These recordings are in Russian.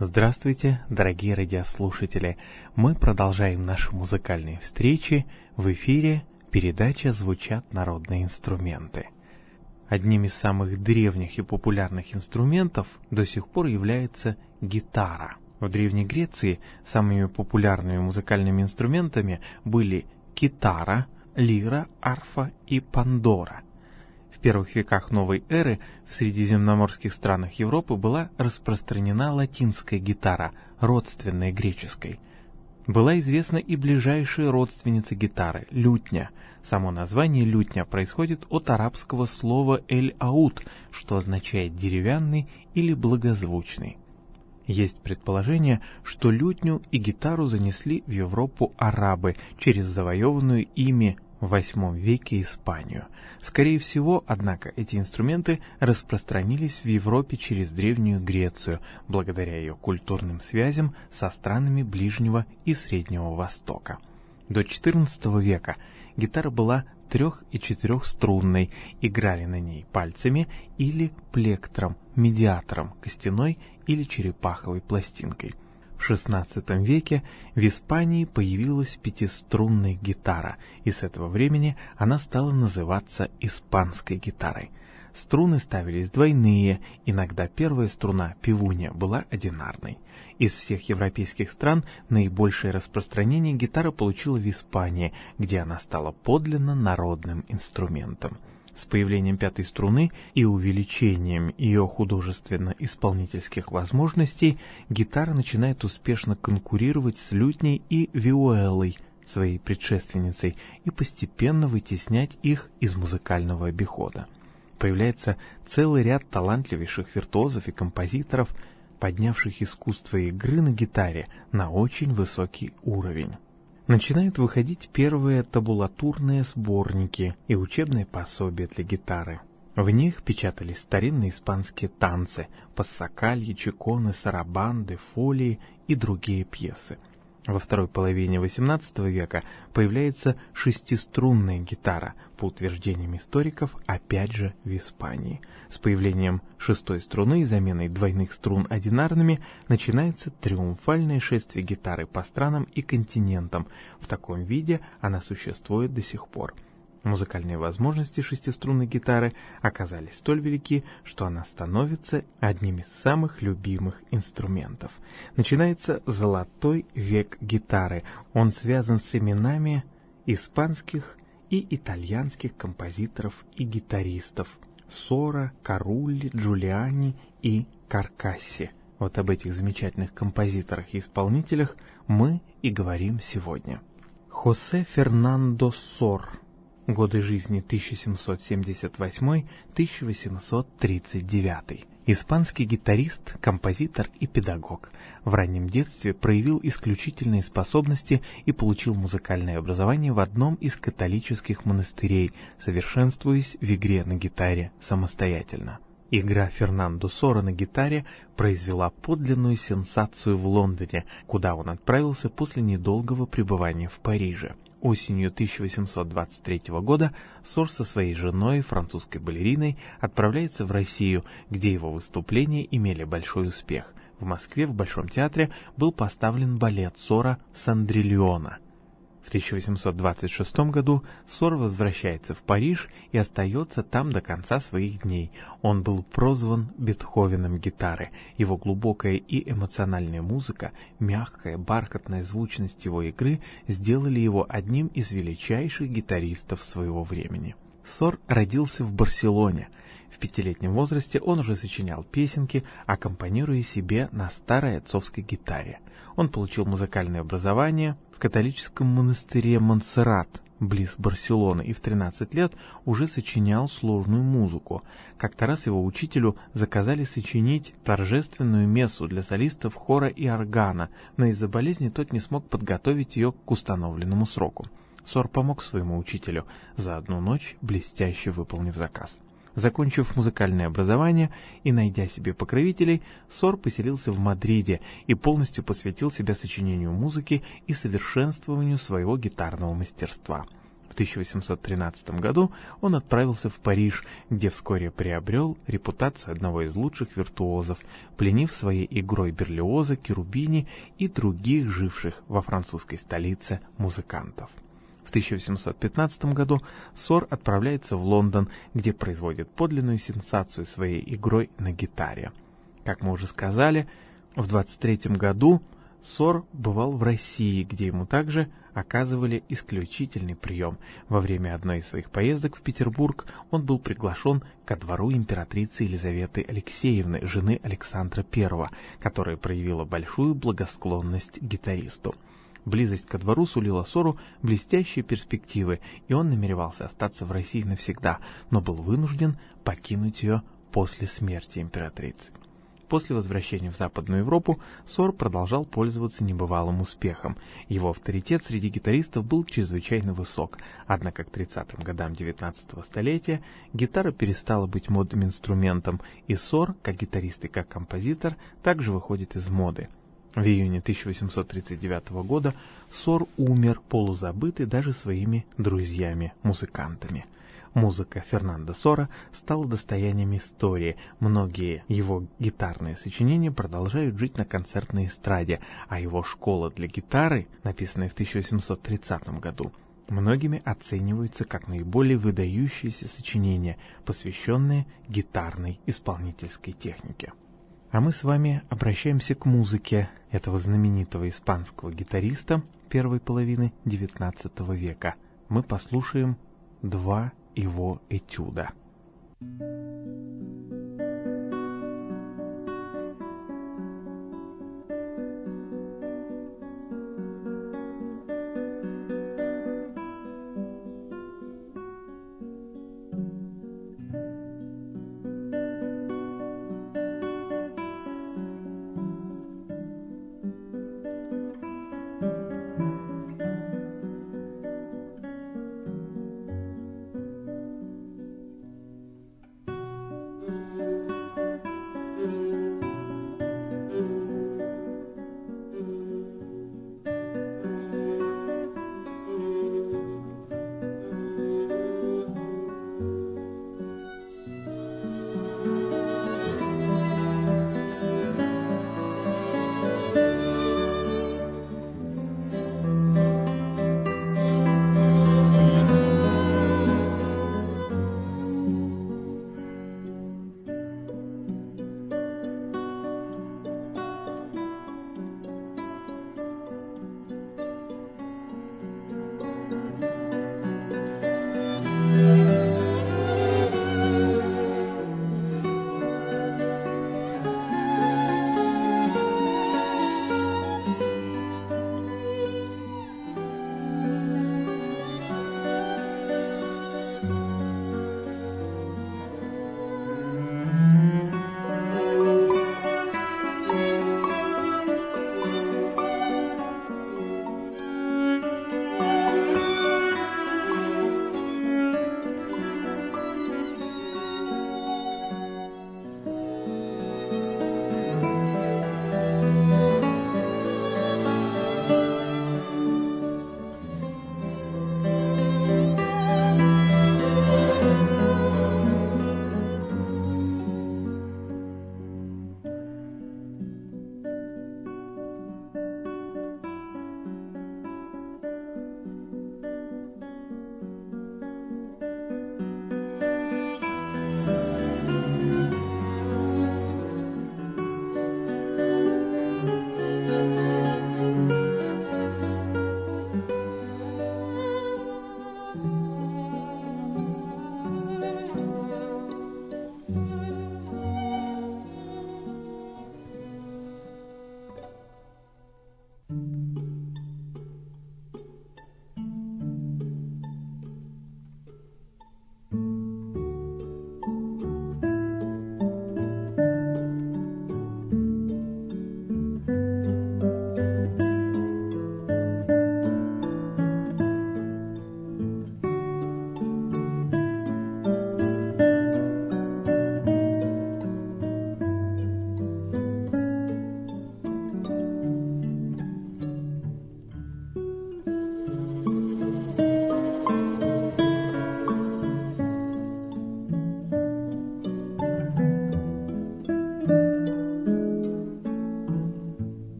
Здравствуйте, дорогие радиослушатели! Мы продолжаем наши музыкальные встречи. В эфире передача «Звучат народные инструменты». Одним из самых древних и популярных инструментов до сих пор является гитара. В Древней Греции самыми популярными музыкальными инструментами были китара, лира, арфа и пандора. В первых веках новой эры в средиземноморских странах Европы была распространена латинская гитара, родственная греческой. Была известна и ближайшая родственница гитары – лютня. Само название лютня происходит от арабского слова «эль-ауд», что означает «деревянный» или «благозвучный». Есть предположение, что лютню и гитару занесли в Европу арабы через завоеванную ими в VIII веке Испанию. Скорее всего, однако, эти инструменты распространились в Европе через Древнюю Грецию, благодаря ее культурным связям со странами Ближнего и Среднего Востока. До XIV века гитара была трех- и четырехструнной, играли на ней пальцами или плектром, медиатором, костяной или черепаховой пластинкой. В XVI веке в Испании появилась пятиструнная гитара, и с этого времени она стала называться испанской гитарой. Струны ставились двойные, иногда первая струна, пивунья, была одинарной. Из всех европейских стран наибольшее распространение гитара получила в Испании, где она стала подлинно народным инструментом. С появлением пятой струны и увеличением ее художественно-исполнительских возможностей гитара начинает успешно конкурировать с лютней и виолой, своей предшественницей, и постепенно вытеснять их из музыкального обихода. Появляется целый ряд талантливейших виртуозов и композиторов, поднявших искусство игры на гитаре на очень высокий уровень. Начинают выходить первые табулатурные сборники и учебные пособия для гитары. В них печатались старинные испанские танцы, пассакальи, чеконы, сарабанды, фолии и другие пьесы. Во второй половине XVIII века появляется шестиструнная гитара, по утверждениям историков, опять же в Испании. С появлением шестой струны и заменой двойных струн одинарными начинается триумфальное шествие гитары по странам и континентам. В таком виде она существует до сих пор. Музыкальные возможности шестиструнной гитары оказались столь велики, что она становится одним из самых любимых инструментов. Начинается золотой век гитары. Он связан с именами испанских и итальянских композиторов и гитаристов Сора, Карулли, Джулиани и Каркасси. Вот об этих замечательных композиторах и исполнителях мы и говорим сегодня. Хосе Фернандо Сор. Годы жизни 1778-1839. Испанский гитарист, композитор и педагог. В раннем детстве проявил исключительные способности и получил музыкальное образование в одном из католических монастырей, совершенствуясь в игре на гитаре самостоятельно. Игра Фернандо Сора на гитаре произвела подлинную сенсацию в Лондоне, куда он отправился после недолгого пребывания в Париже. Осенью 1823 года Сор со своей женой, французской балериной, отправляется в Россию, где его выступления имели большой успех. В Москве в Большом театре был поставлен балет Сора «Сандрильона». В 1826 году Сор возвращается в Париж и остается там до конца своих дней. Он был прозван Бетховеном гитары. Его глубокая и эмоциональная музыка, мягкая, бархатная звучность его игры сделали его одним из величайших гитаристов своего времени. Сор родился в Барселоне. В 5-летнем возрасте он уже сочинял песенки, аккомпанируя себе на старой отцовской гитаре. Он получил музыкальное образование в католическом монастыре Монсеррат, близ Барселоны, и в 13 лет уже сочинял сложную музыку. Как-то раз его учителю заказали сочинить торжественную мессу для солистов хора и органа, но из-за болезни тот не смог подготовить ее к установленному сроку. Сор помог своему учителю, за одну ночь блестяще выполнив заказ. Закончив музыкальное образование и найдя себе покровителей, Сор поселился в Мадриде и полностью посвятил себя сочинению музыки и совершенствованию своего гитарного мастерства. В 1813 году он отправился в Париж, где вскоре приобрел репутацию одного из лучших виртуозов, пленив своей игрой Берлиоза, Керубини и других живших во французской столице музыкантов. В 1815 году Сор отправляется в Лондон, где производит подлинную сенсацию своей игрой на гитаре. Как мы уже сказали, в 23 году Сор бывал в России, где ему также оказывали исключительный прием. Во время одной из своих поездок в Петербург он был приглашен ко двору императрицы Елизаветы Алексеевны, жены Александра I, которая проявила большую благосклонность к гитаристу. Близость ко двору сулила Сору блестящие перспективы, и он намеревался остаться в России навсегда, но был вынужден покинуть ее после смерти императрицы. После возвращения в Западную Европу Сор продолжал пользоваться небывалым успехом. Его авторитет среди гитаристов был чрезвычайно высок, однако к 30-м годам 19-го столетия гитара перестала быть модным инструментом, и Сор, как гитарист и как композитор, также выходит из моды. В июне 1839 года Сор умер, полузабытый даже своими друзьями-музыкантами. Музыка Фернандо Сора стала достоянием истории. Многие его гитарные сочинения продолжают жить на концертной эстраде, а его «Школа для гитары», написанная в 1830 году, многими оцениваются как наиболее выдающиеся сочинения, посвященные гитарной исполнительской технике. А мы с вами обращаемся к музыке этого знаменитого испанского гитариста первой половины XIX века. Мы послушаем два его этюда.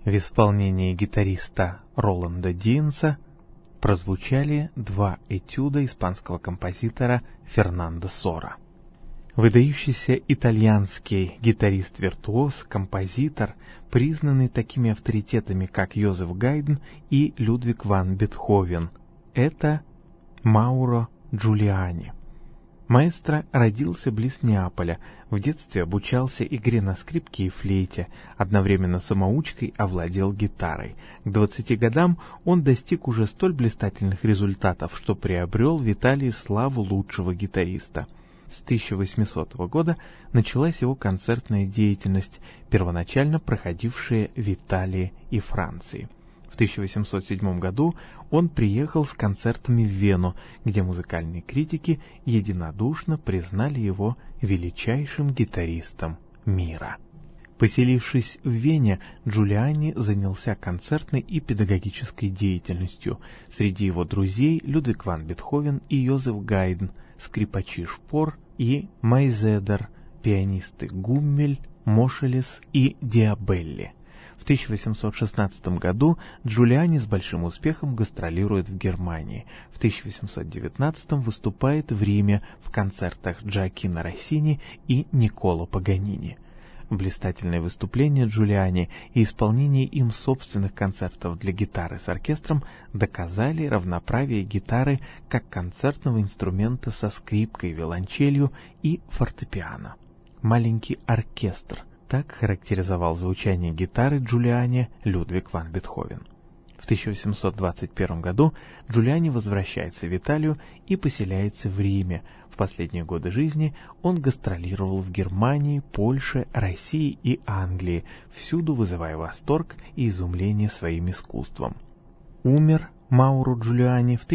В исполнении гитариста Роланда Диенса прозвучали два этюда испанского композитора Фернандо Сора. Выдающийся итальянский гитарист-виртуоз, композитор, признанный такими авторитетами, как Йозеф Гайдн и Людвиг ван Бетховен. Это Мауро Джулиани. Маэстро родился близ Неаполя, в детстве обучался игре на скрипке и флейте, одновременно самоучкой овладел гитарой. К 20 годам он достиг уже столь блистательных результатов, что приобрел в Италии славу лучшего гитариста. С 1800 года началась его концертная деятельность, первоначально проходившая в Италии и Франции. В 1807 году он приехал с концертами в Вену, где музыкальные критики единодушно признали его величайшим гитаристом мира. Поселившись в Вене, Джулиани занялся концертной и педагогической деятельностью. Среди его друзей Людвиг ван Бетховен и Йозеф Гайдн, скрипачи Шпор и Майзедер, пианисты Гуммель, Мошелес и Диабелли. В 1816 году Джулиани с большим успехом гастролирует в Германии. В 1819 выступает в Риме в концертах Джоаккино Россини и Никколо Паганини. Блистательные выступления Джулиани и исполнение им собственных концертов для гитары с оркестром доказали равноправие гитары как концертного инструмента со скрипкой, виолончелью и фортепиано. Маленький оркестр — так характеризовал звучание гитары Джулиани Людвиг ван Бетховен. В 1821 году Джулиани возвращается в Италию и поселяется в Риме. В последние годы жизни он гастролировал в Германии, Польше, России и Англии, всюду вызывая восторг и изумление своим искусством. Умер Мауро Джулиани в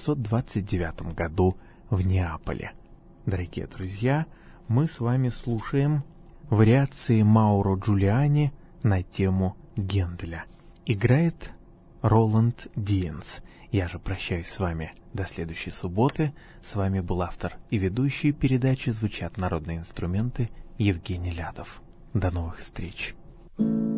1829 году в Неаполе. Дорогие друзья, мы с вами слушаем вариации Мауро Джулиани на тему Генделя. Играет Роланд Диенс. Я же прощаюсь с вами до следующей субботы. С вами был автор и ведущий передачи «Звучат народные инструменты» Евгений Лядов. До новых встреч!